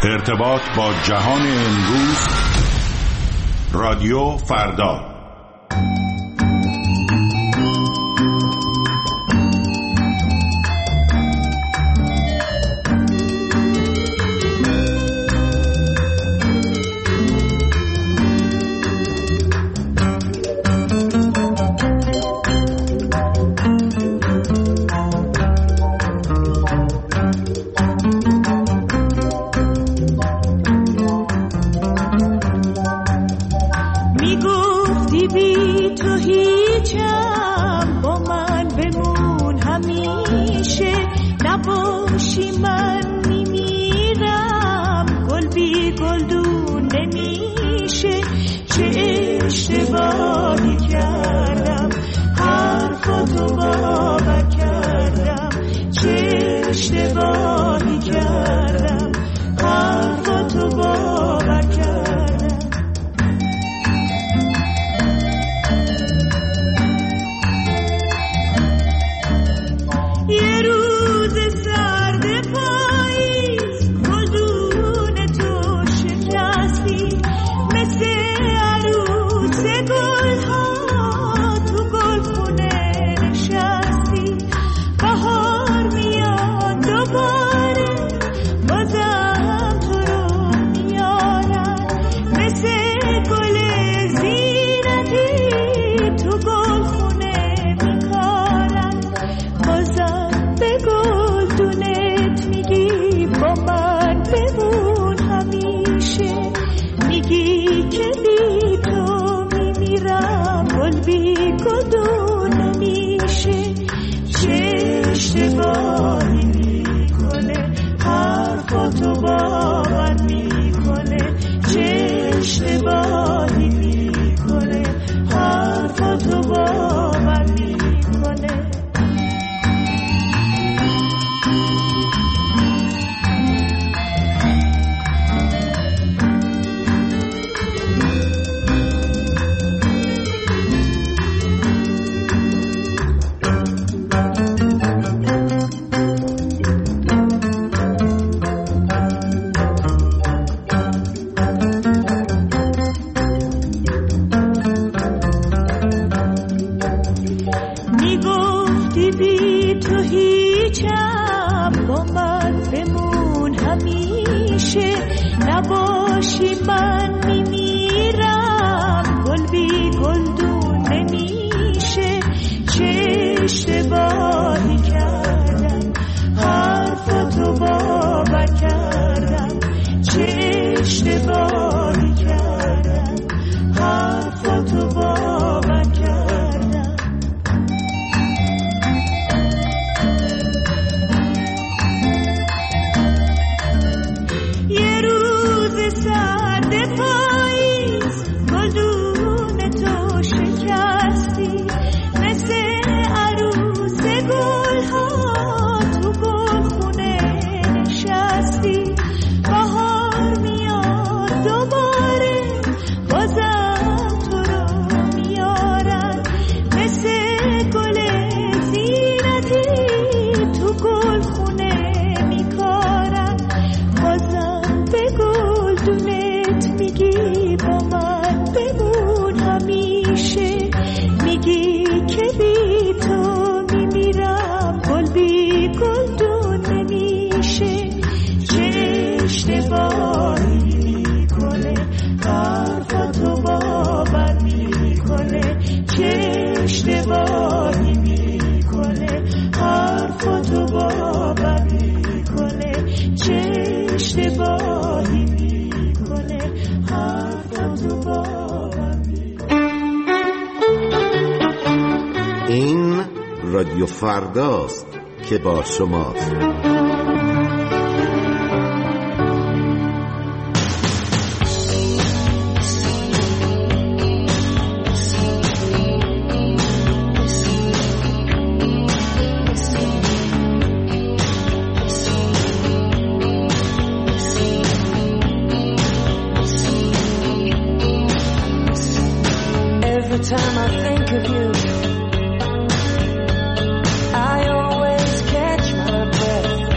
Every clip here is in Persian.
ارتباط با جهان امروز. رادیو فردا. این رادیو فرداست که با شماست. Time I think of you, I always catch my breath.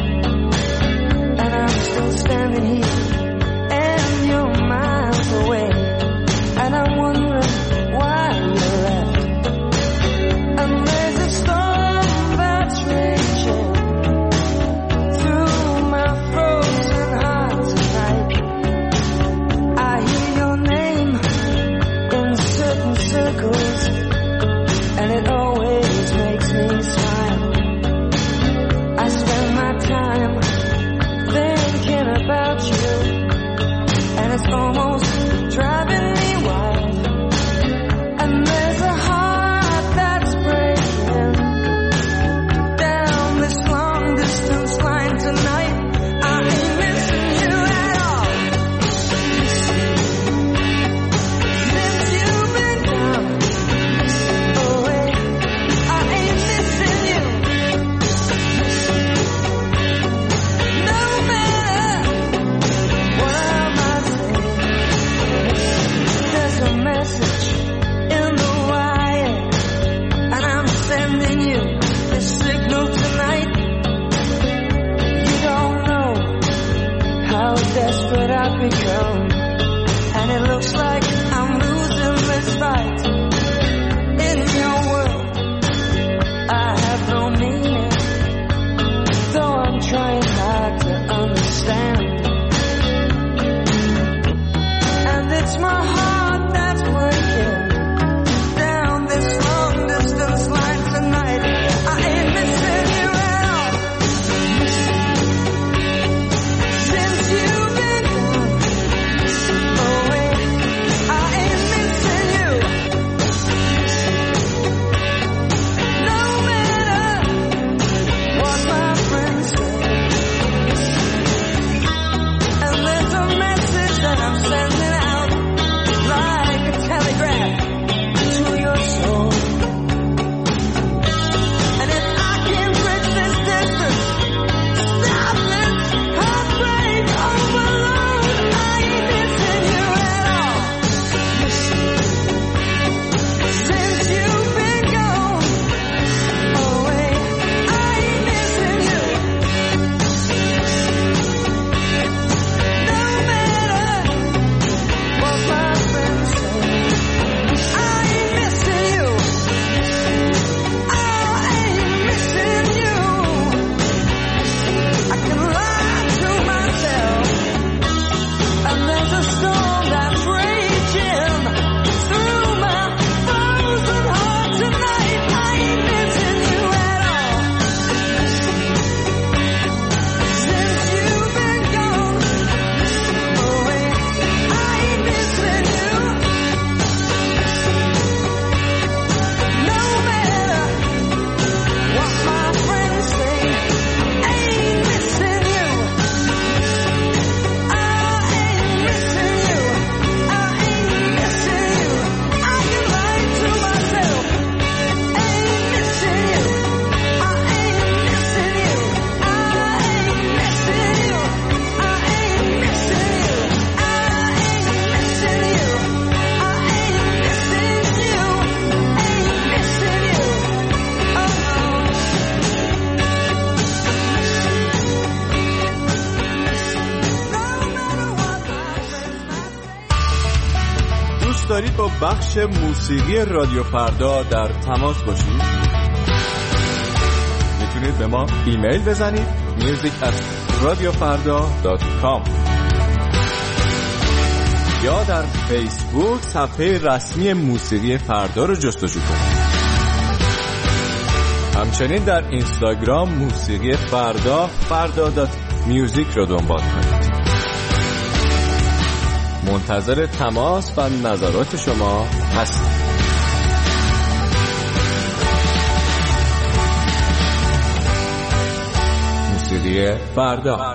desperate I've become, and it looks like I'm losing this fight. In your world, I have no meaning, though I'm trying hard to understand. And it's my heart that's breaking down this long distance line tonight. I ain't missing you at all. Since you've been gone away, I ain't missing you. No matter what my friends say. And there's a message that I'm sending out like a telegraph to your soul. And if I can bridge this distance, stop this heartbreak overload, I ain't missing you at all. Since you've been gone away, I ain't missing you. No matter what my friends say, I ain't missing you. I ain't missing you. I can lie to myself, and there's a storm that's raging through my frozen heart tonight. I ain't missing you at all. Since you've been gone away, I ain't missing you. No matter what my friends say, I ain't missing you. I ain't missing you. I ain't missing you. I can lie to myself. I ain't missing you. I ain't missing you. I ain't missing you. I ain't missing you. I ain't missing you. I ain't missing you. Ain't missing you. Oh no. No matter what my friends might say. دوست دارید با بخش موسیقی رادیو فردا در تماس باشید؟ میتونید به ما ایمیل بزنید music@radiofarda.com یا در فیسبوک صفحه رسمی موسیقی فردا رو جستجو کنید. همچنین در اینستاگرام موسیقی فردا.music رو دنبال کنید. منتظر تماس و نظرات شما هستم. موسیقی فردا.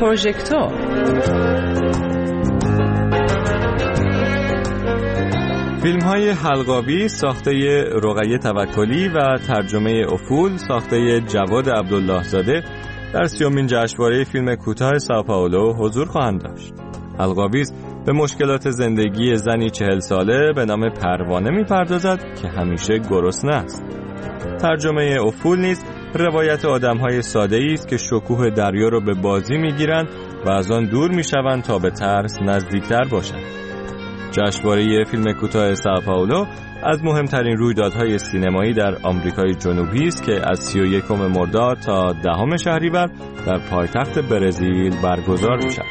پروژکتور. فیلم های حلقاوی ساخته رقیه توکلی و ترجمه افول ساخته جواد عبدالله زاده در 30مین جشنواره فیلم کوتاه سائوپائولو حضور خواهند داشت. حلقاوی به مشکلات زندگی زنی 40 ساله به نام پروانه می‌پردازد که همیشه گرسنه است. ترجمه افول نیز روایت آدم‌های ساده‌ای است که شکوه دریا را به بازی می‌گیرند و از آن دور می‌شوند تا به ترس نزدیکتر باشند. جشنواره فیلم کوتاه سائوپائولو از مهمترین رویدادهای سینمایی در آمریکای جنوبی است که از 31 مرداد تا 10 شهریور در پایتخت برزیل برگزار می‌شود.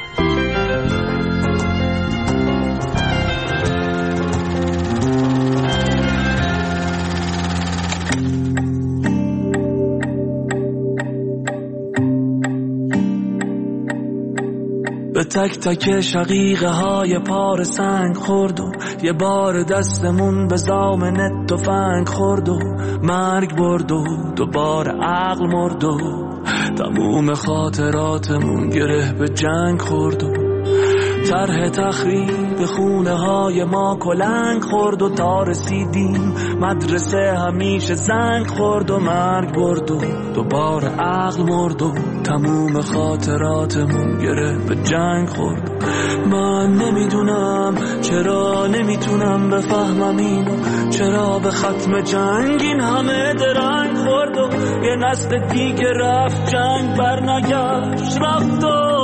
به تک تک شقیقه های پار سنگ خورد و یه بار دستمون به زامن تفنگ خورد و مرگ برد و دوباره عقل مرد و تموم خاطراتمون گره به جنگ خورد و طرح تخریب خونه های ما کلنگ خورد و تا رسیدیم مدرسه همیشه زنگ خورد و مرگ برد و دوباره عقل مرد و تموم خاطراتمون گره به جنگ خورد. من نمیدونم چرا نمیتونم بفهمم اینو، چرا به ختم جنگ این همه درنگ خورد و یه نسل دیگه رفت جنگ برنگشت، رفت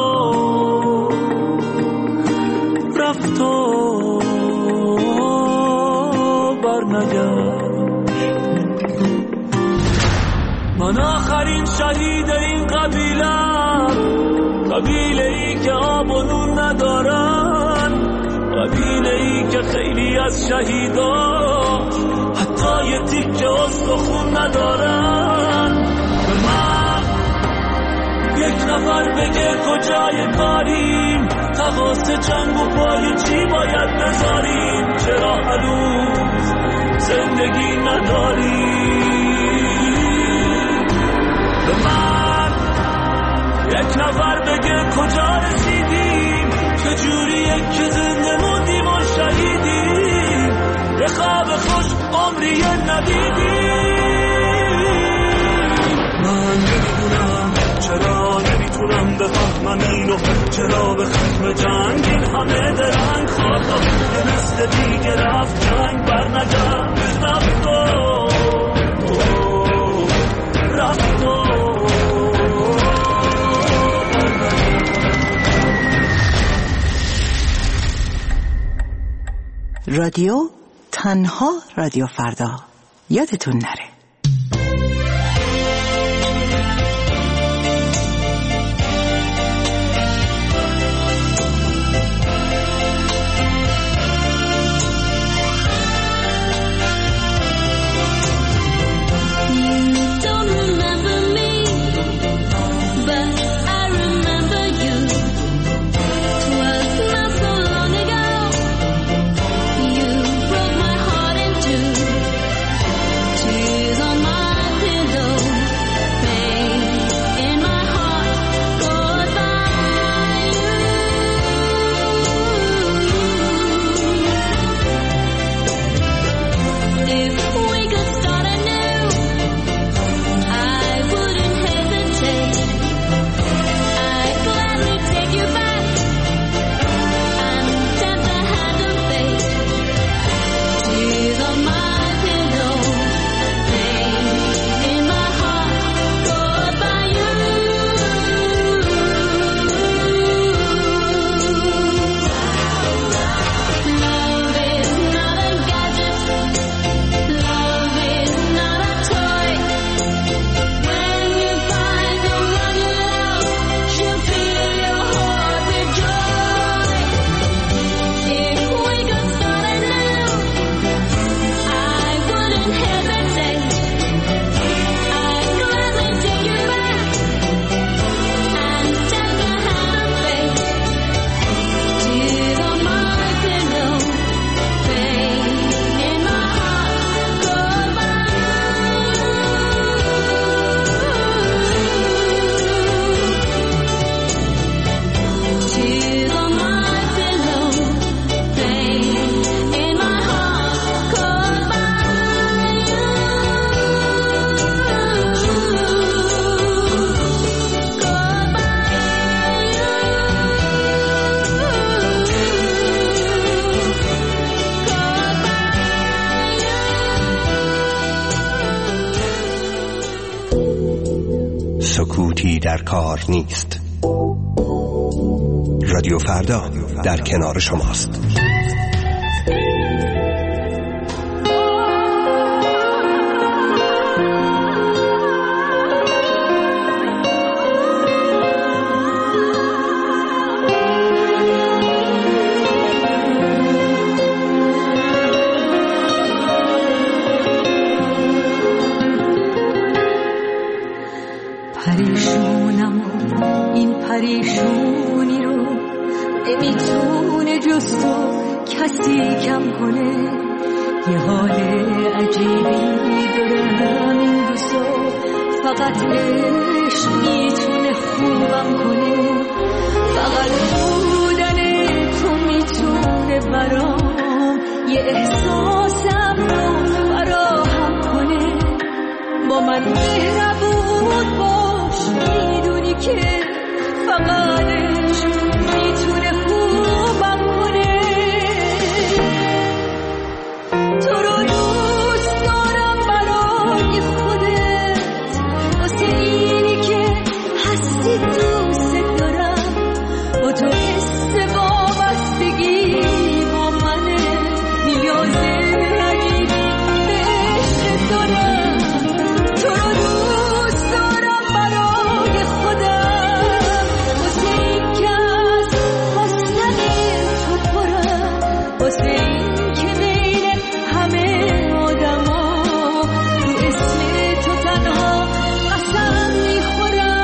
و برنگشت. من آخرین شهید این قبیله ای که آب و نون ندارن، قبیله ای که خیلی از شهیداش حتی یه تیکه استخون ندارن. به من یک نفر بگه کجای کاریم، تقاس جنگ و پای چی باید بذاریم، چرا هنوز زندگی نداریم. به من یک نفر بگه کجا رسیدیم، چجوریه که زنده موندیم و شهیدیم، یه خواب خوش عمری ندیدیم. من نمیدونم چرا نمیتونم بفهمم اینو، چرا به ختم جنگ این همه درنگ خورد و یه نسل دیگه رفت جنگ برنگشت، رفت و رادیو تنها رادیو فردا، یادتون نره. Tears کار نیست. رادیو فردا در کنار شماست. پریشونم این پریشونی رو نمیتونه جز تو کسی کم کنه. یه حال عجیبی دارم این روزا، فقط عشق میتونه خوبم کنه. فقط بودن تو میتونه برام یه احساسم رو فراهم کنه. با من مهربون باش، میدونی که فقط عشق میتونه خوبم کنه. تو رو دوست دارم برای خودت، واسه اینی که هستی دوست دارم. با تو حس وابستگی با منه، نیاز عجیبی به عشق دارم. تو رو دوست دارم برای خودم، واسه این که از حسن تو پرم، واسه این که بین همه آدما رو اسم تو تنها قسم میخورم.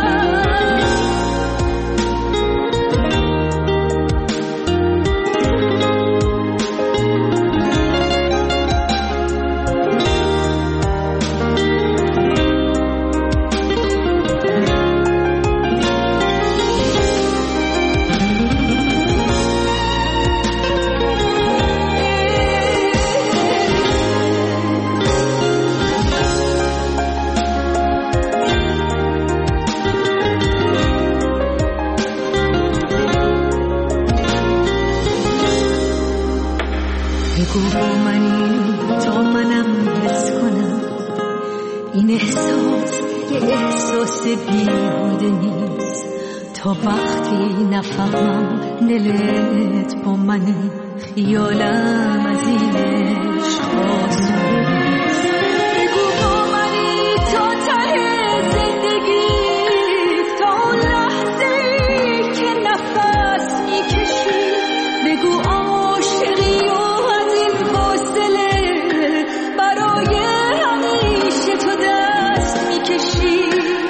بگو با منی تا منم حس کنم این احساس یه احساس بیهوده نیست. تا وقتی نفهمم دلت با منی، خیالم از این عشق آسون نیست. بگو با منی تا ته زندگی، تا اون لحظه‌ای که نفس میکشی. بگو عاشقی و از این فاصله برای همیشه تو دست میکشی.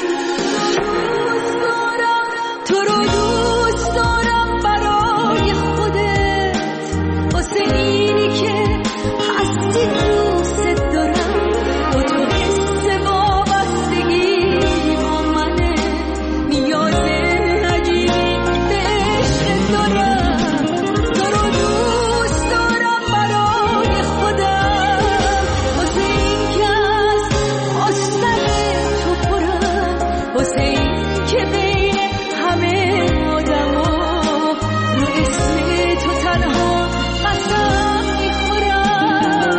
تو رو دوست دارم برای خودت، واسه اینی که هستی دوست دارم. با تو حس وابستگی با منه، نیاز عجیبی به عشق دارم. تو رو دوست دارم برای خودم، واسه این که از حسن تو پرم، واسه این که بین همه آدما رو اسم تو تنها قسم میخورم.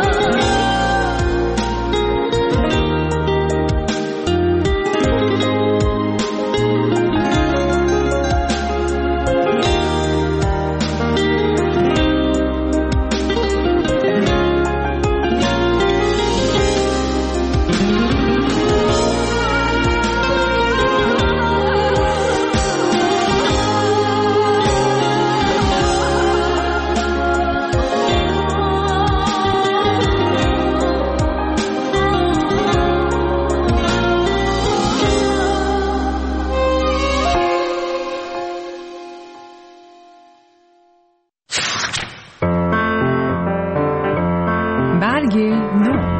برگ نو.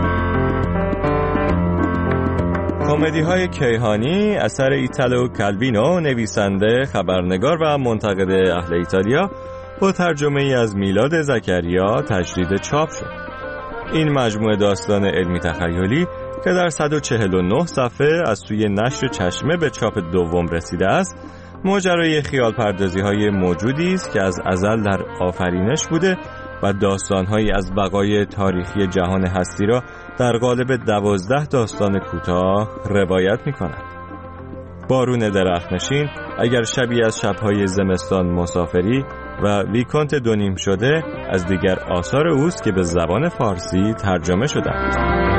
کمدی‌های کیهانی اثر ایتالو کالوینو، نویسنده، خبرنگار و منتقد اهل ایتالیا، با ترجمه ای از میلاد زکریا تجدید چاپ شد. این مجموعه داستان علمی تخیلی که در 149 صفحه از سوی نشر چشمه به چاپ دوم رسیده است، ماجرای خیال پردازی های موجودی است که از ازل در آفرینش بوده و داستان‌هایی از بقای تاریخی جهان هستی را در قالب 12 داستان کوتاه روایت می‌کند. بارون درخت‌نشین، اگر شبی از شب‌های زمستان مسافری و ویکانت دونیم شده از دیگر آثار اوست که به زبان فارسی ترجمه شدند.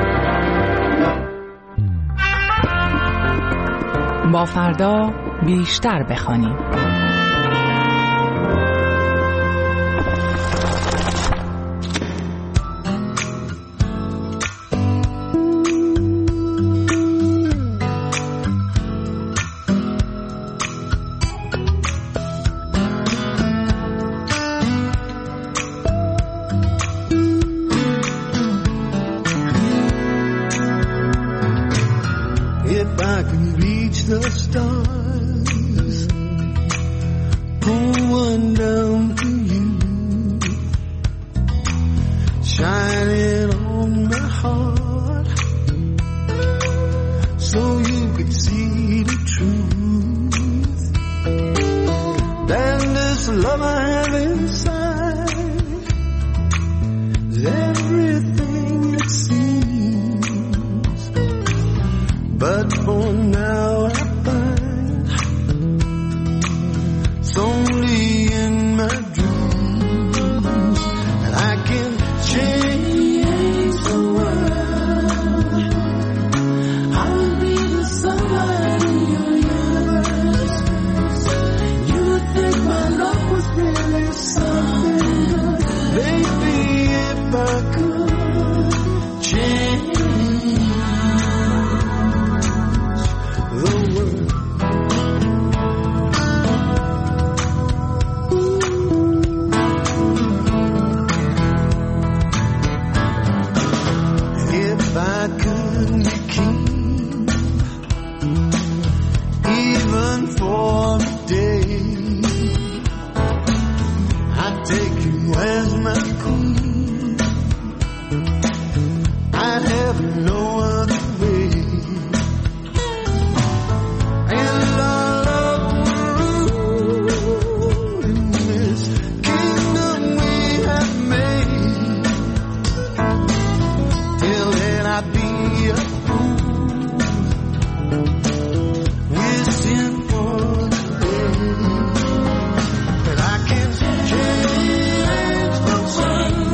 با فردا بیشتر بخوانیم. If I can reach the stars, pull one down to you, shine it on my heart, so you could see the truth. Then this love I have inside is everything it seems. But for now I find it's only in my dreams that I can change the world. I'll be the sunlight in your universe. You would think my love was really something good. Maybe if I could change the world. If I could be king, even for a day, I'd take you as my queen. I'd have no other way. And our love will rule in this kingdom we have made. Till then I'd be a fool, wishing for the day that I can change the world.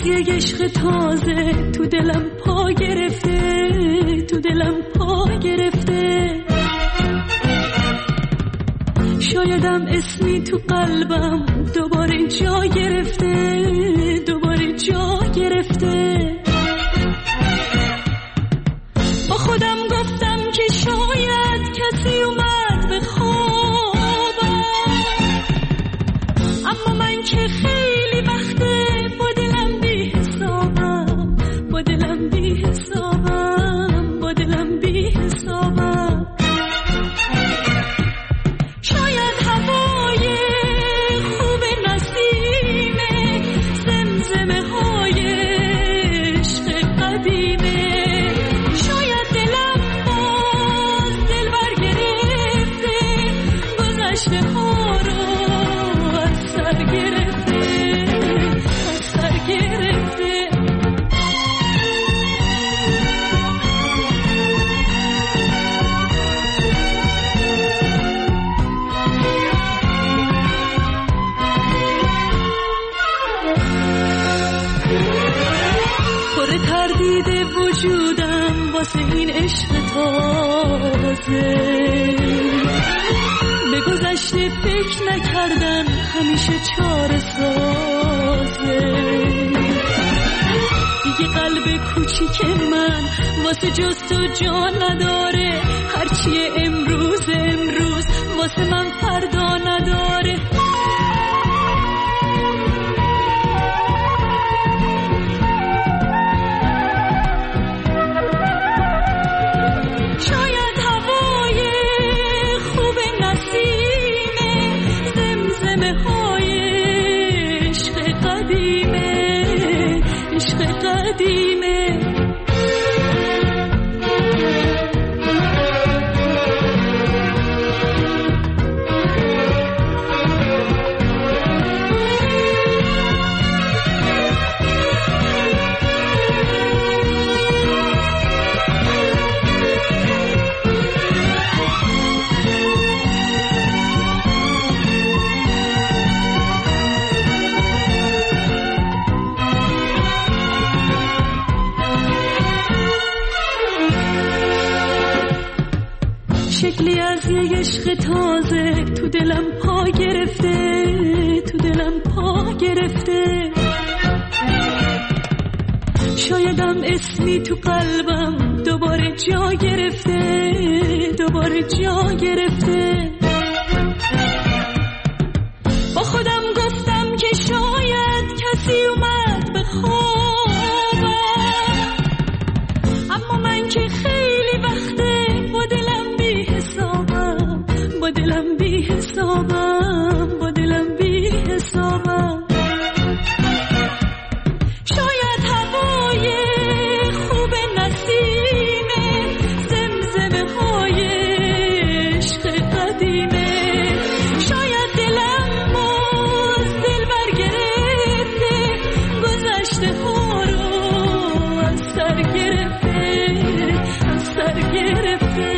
یک عشق تازه تو دلم پا گرفته، تو دلم پا گرفته. شایدم اسمی تو قلبم دوباره جا گرفته، دوباره جا گرفته. با خودم گفتم که شاید کسی اومد به خوابم، اما من که خیلی وقته با دلم بی حسابم، با دلم بی حسابم، با دلم بی حسابم. شاید هوای خوب نسیمه، زمزمه های عشق قدیمه. شاید دلم باز دل بر گرفته، گذشته ها رو از سر گرفته، از سر گرفته. پر تردید وجودم واسه این عشق تازه، به گذشته فکر نکردن همیشه چاره سازه. دیگه قلب کوچیک من واسه جز تو جان نداره، هرچی امروز امروز واسه من فردا نداره. شاید هوای خوب نسیمه، زمزمه های عشق قدیمه، عشق قدیمه. شکلی از یک عشق تازه تو دلم پا گرفته، تو دلم پا گرفته. شایدم اسمی تو قلبم دوباره جا گرفته، دوباره جا گرفته. با خودم گفتم که شاید کسی اومد به خوابم، اما من که خیلی وقته با دلم بی حسابم، با دلم بی حسابم، با دلم بی حسابم. شاید هوای خوب نسیمه، زمزمه های عشق قدیمه. شاید دلم باز دل بر گرفته، گذشته ها رو از سر گرفته، از سر گرفته.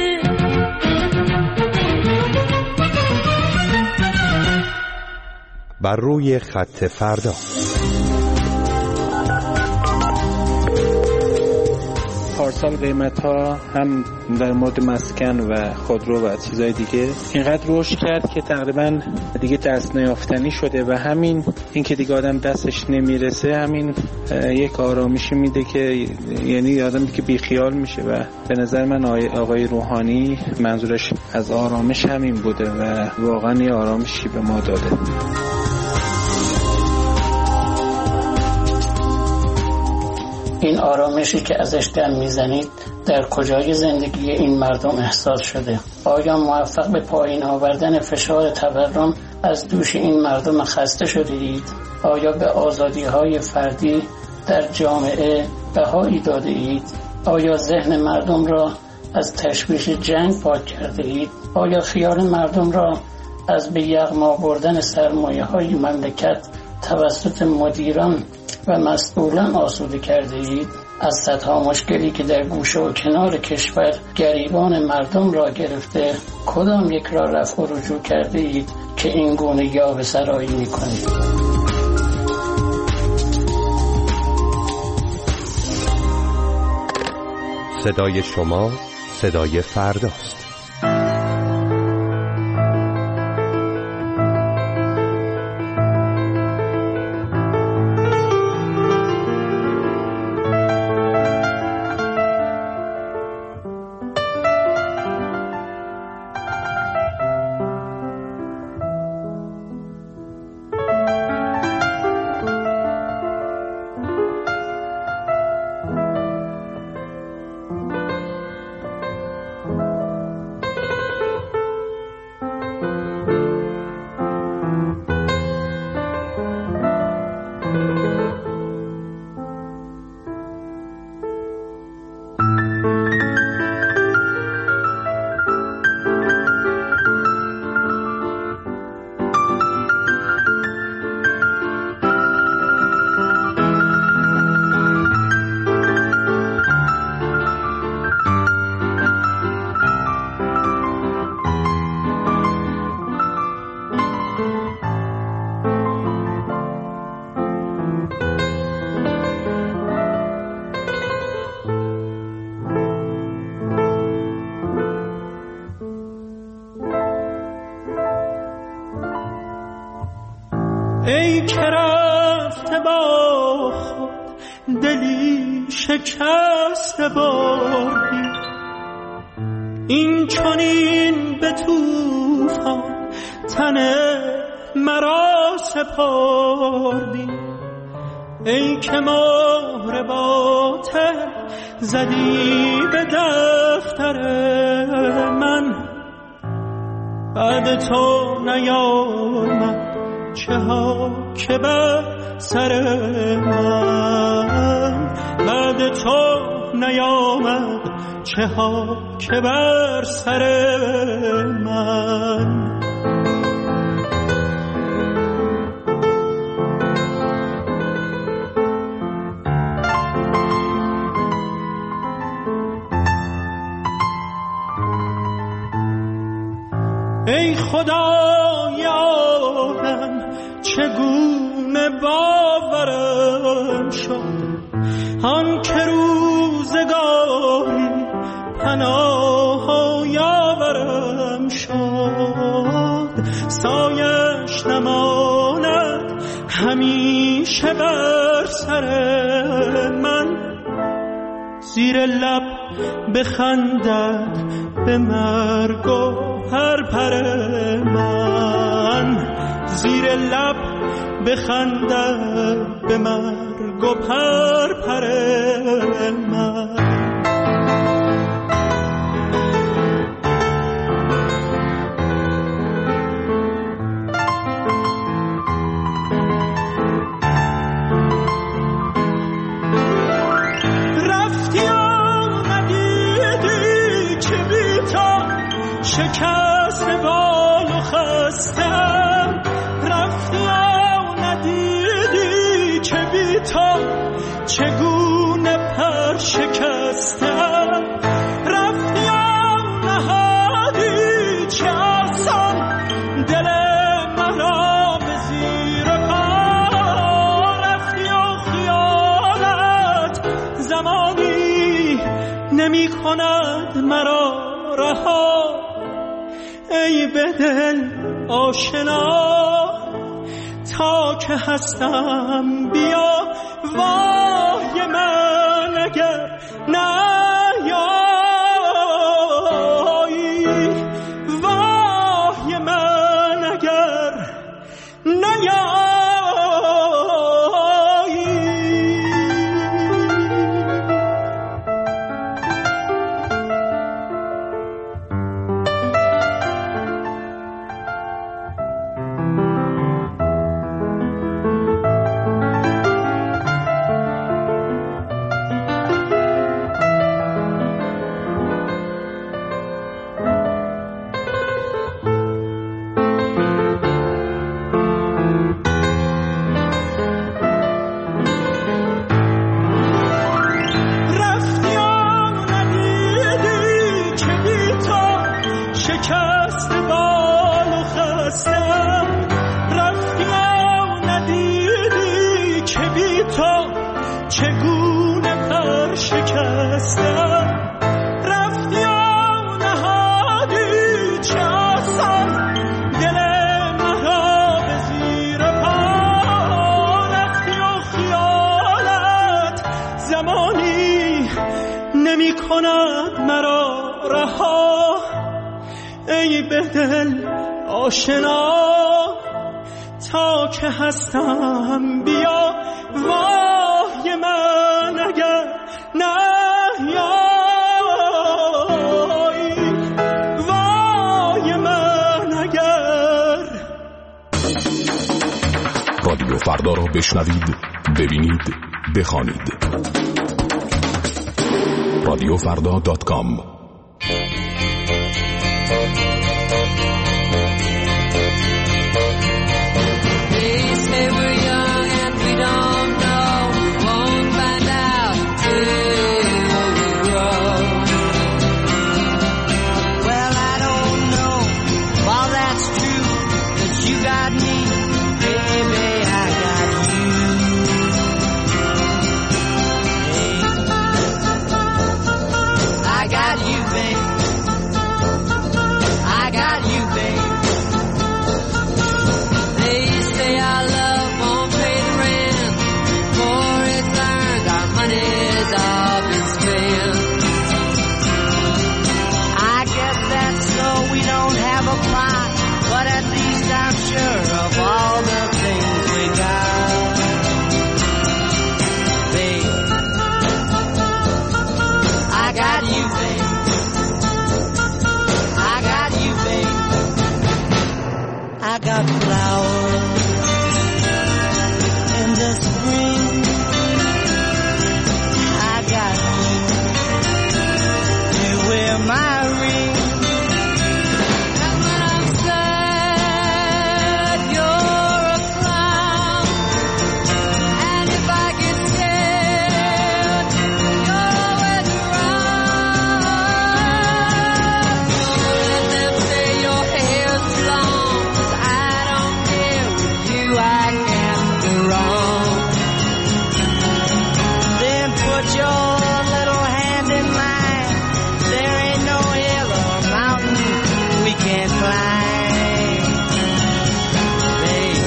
بر روی خط فردا. پارسال قیمت ها هم در مورد مسکن و خودرو و چیزهای دیگه اینقدر رشد کرد که تقریبا دیگه دست نیافتنی شده و همین این که دیگه آدم دستش نمیرسه همین یک آرامشی میده که یعنی آدم که بیخیال میشه و به نظر من آقای روحانی منظورش از آرامش همین بوده و واقعا یه آرامشی به ما داده. این آرامشی که ازش دم میزنید در کجای زندگی این مردم احساس شده؟ آیا موفق به پایین آوردن فشار تورم از دوش این مردم خسته شدید؟ آیا به آزادی‌های فردی در جامعه بهایی داده اید؟ آیا ذهن مردم را از تشویش جنگ پاک کرده اید؟ آیا خیال مردم را از به یغما بردن سرمایه‌های مملکت توسط مدیران و مسئولان آسوده کرده اید؟ از صدها مشکلی که در گوشه و کنار کشور گریبان مردم را گرفته کدام یک را رفع و رجوع کرده اید که این گونه یاوه سرایی می کنید؟ صدای شما صدای فرداست. ای که رفته با خود دلی شکسته بردی، این چنین به طوفان تن مرا سپردی. ای که مهر باطل زدی به دفتر من، بعد تو نیامد چه ها که بر سر من، بعد تو نیامد چه ها که بر سر من. ای خدای آدم چگونه باورم شد، آن که روزگاری پناه یاورم شد. سایش نماند همیشه بر سر من، زیر لب بخندد به مرگ و پرپر من، زیر لب بخندد به مرگ و پرپر من. شکست بال و خستم، رفتی و ندیدی که بی تو چگونه پر شکستم، رفتی و نهادی چه آسان دل مرا به زیر پا، رفتی و خیالت زمانی نمی کند مرا رها. ای به دل آشنا تا که هستم بیا، وای من اگر نیایی، وای من اگر نیایی. دل آشنا تا که هستم بیا وای من اگر نیایی وای من اگر. رادیو فردا را بشنوید، ببینید، بخوانید. رادیوفردا.com. I got flowers in the spring. I got you to wear my ring. And when I'm sad, you're a clown. And if I get scared, you're always around. Don't let them say your hair's long. I can't go wrong. Then put your little hand in mine. There ain't no hill or mountain we can't climb. Babe,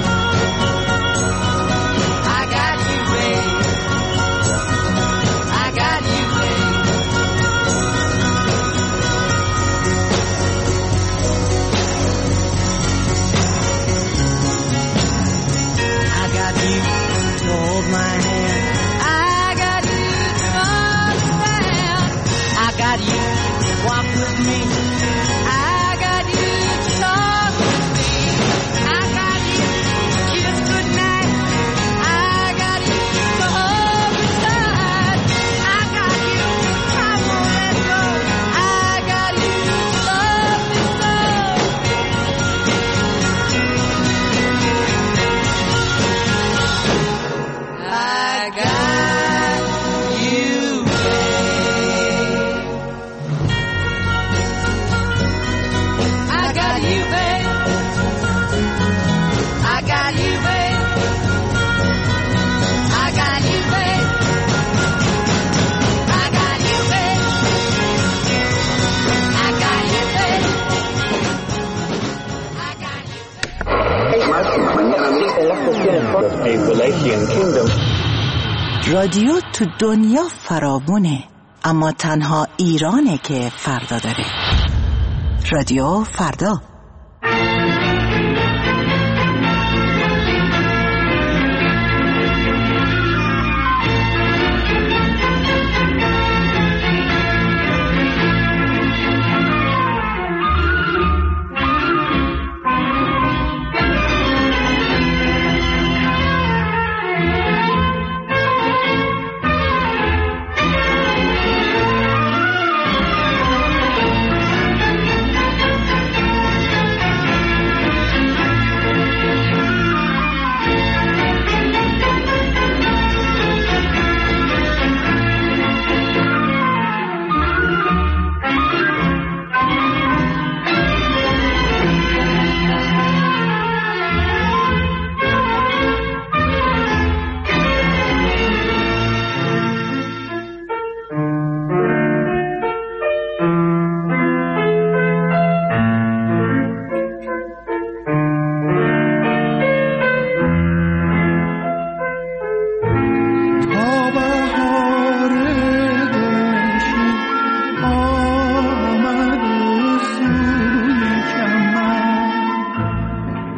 I got you, babe. I got you, babe. You to hold my hand. I got you to understand. I got you to walk with me. I got you to talk with me. I got you to kiss goodnight. I got you to hold me tight. I got you, I won't let go. I got you to love me so. I got you, babe. I got you, babe. I got you, babe. I got you, babe. I got you, babe. I got you, babe. I got you. رادیو تو دنیا فراوونه، اما تنها ایرانه که فردا داره. رادیو فردا.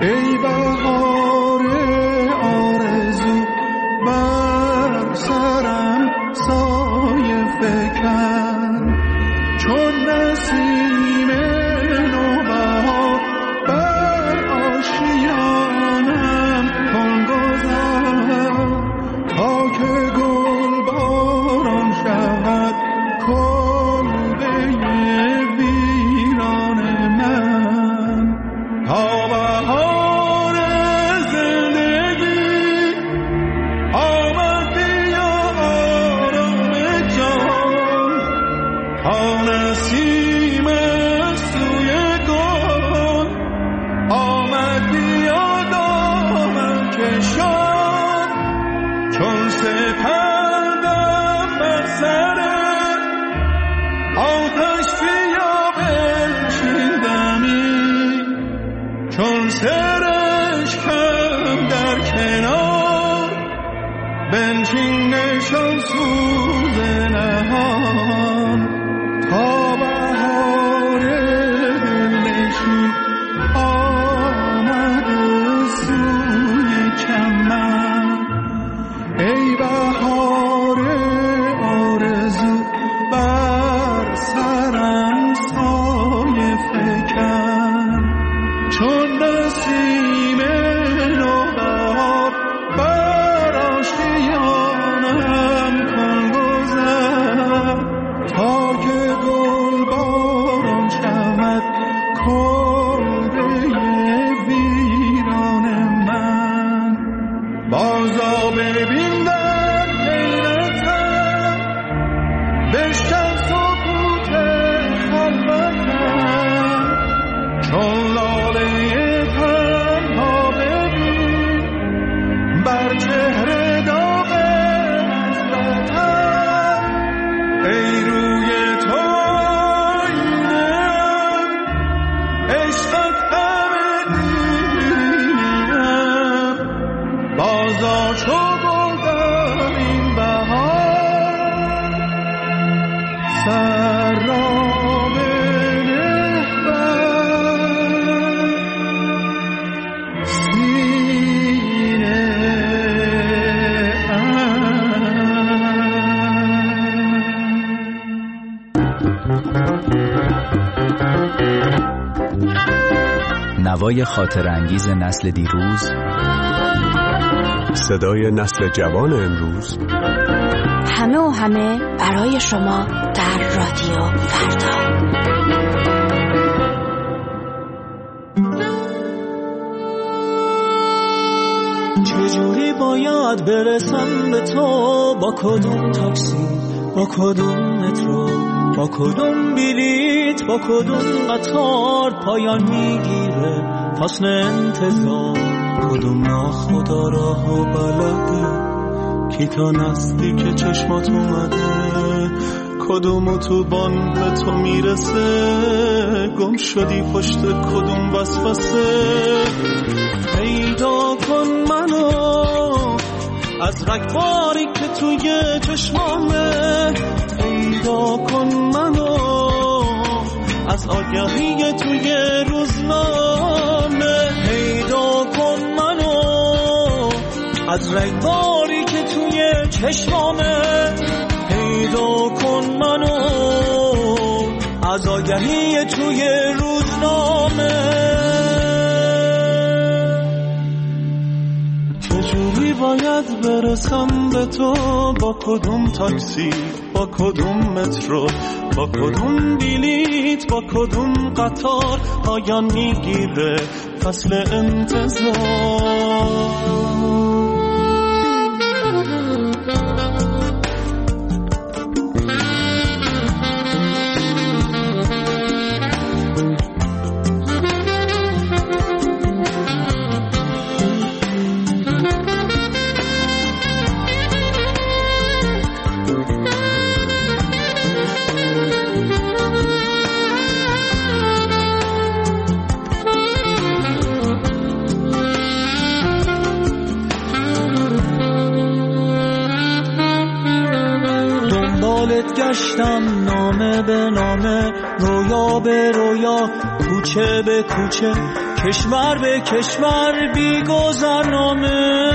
ای بهار آرزو بر سرم سایه فکن چون نسیم نوبهار بر آشیانم کن گذر تا که گل باران شود کلبه ویران من تا بهار زندگی آمد بیا آرام جان تا نسیم سوی گل آمد بیا دامن کشان چون سپندم بر سر آتش بیا بنشیندمی چون سرشکم در کنار بنشین نشان سوز نهان تا بهار دلنشین آمد سوی چمن ای بهار آرزو بر سرم سایه فکن چون نسیم نوبهار بر آشیانم کن گذر تا که گل باران شود کلبه ویران من بازا ببین در حیرتم بشکن سکوت خلوتم چون لاله تنها ببین بر چهره داغ حسرتم ای روی تو آینه‌ام عشقت همه دینم بازا چو گل در این بهار سر را بنه بر سینه نوای خاطر انگیز نسل دیروز، صدای نسل جوان امروز، همه و همه برای شما در رادیو فردا. چجوری باید برسم به تو؟ با کدوم تاکسی، با کدوم مترو، با کدوم بلیت، با کدوم قطار پایان میگیره فصل انتظار؟ کدوم ناخدا راه و بلده کی تا نزدیک چشمات اومده؟ کدوم اتوبان به تو میرسه؟ گم شدی پشت کدوم وسوسه؟ پیدا کن منو از رگباری که توی چشمامه، پیدا کن منو از آگهی توی روزنامه، پیدا کن منو از رگباری که توی چشمامه، پیدا کن منو از آگهی توی روزنامه. چجوری باید برسم به تو؟ با کدوم تاکسی، با کدوم مترو، با کدوم بلیت، با کدوم قطار پایان میگیره فصل انتظار؟ گشتم نامه به نامه، رویا به رویا، کوچه به کوچه، کشور به کشور بی گذرنامه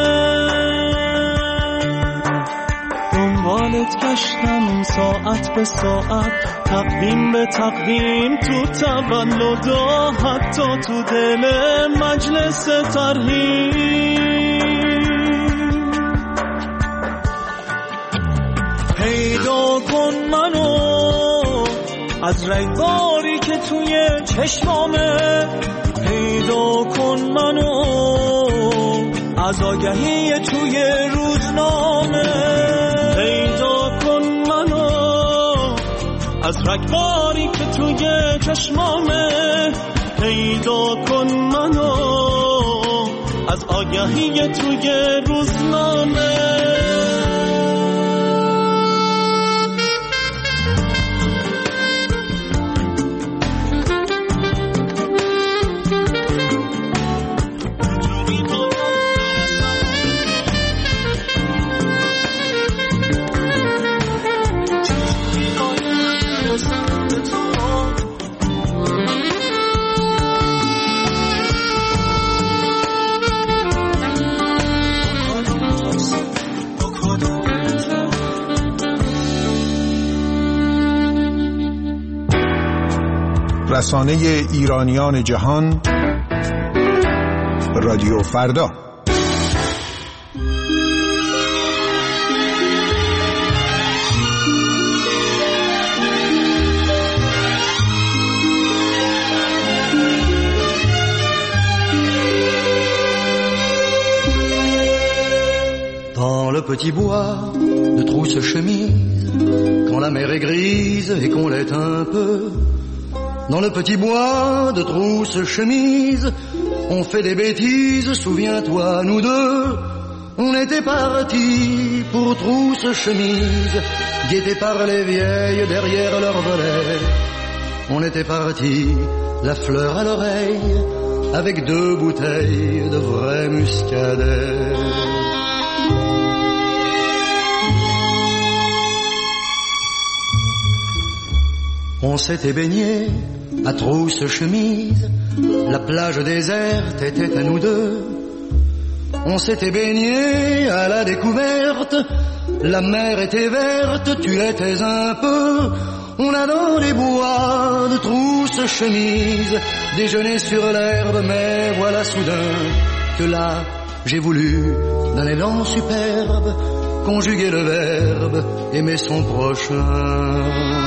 دنبالت گشتم ساعت به ساعت تقویم به تقویم تو تولدا حتی تو دل مجلس ترحیم پیدا کن منو از رگباری که توی چشمامه پیدا کن منو از آگهی توی روزنامه پیدا کن منو از رگباری که توی چشمامه پیدا کن منو از آگهی توی روزنامه رسانه ایرانیان جهان رادیو فردا. Dans le petit bois de trousse-chemise, quand la mer est grise et qu'on l'est un peu, dans le petit bois de trousse-chemise, on fait des bêtises, souviens-toi, nous deux, on était partis pour trousse-chemise, guettés par les vieilles derrière leur volet. On était partis, la fleur à l'oreille, avec 2 bouteilles de vrai muscadet. On s'était baigné à trousse-chemise, la plage déserte était à nous deux. On s'était baigné à la découverte, la mer était verte, tu l'étais un peu. On a dans les bois de trousse-chemise déjeuné sur l'herbe, mais voilà soudain que là j'ai voulu, d'un élan superbe, conjuguer le verbe aimer son prochain.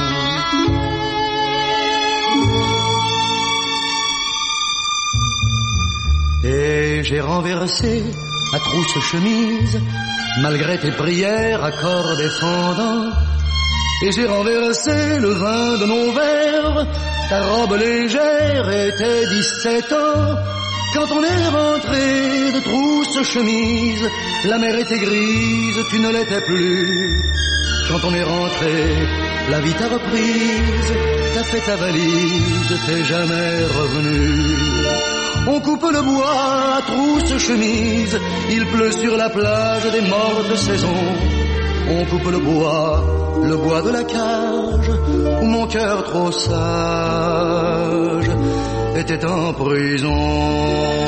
Et j'ai renversé à trousse-chemise, malgré tes prières, accords défendants. Et j'ai renversé le vin de nos verres, ta robe légère était 17 ans. Quand on est rentré de trousse-chemise, la mer était grise, tu ne l'étais plus. Quand on est rentré, la vie t'a reprise, t'as fait ta valise, t'es jamais revenu. On coupe le bois à trousse-chemise, il pleut sur la plage des morts de saison. On coupe le bois de la cage, où mon cœur trop sage était en prison.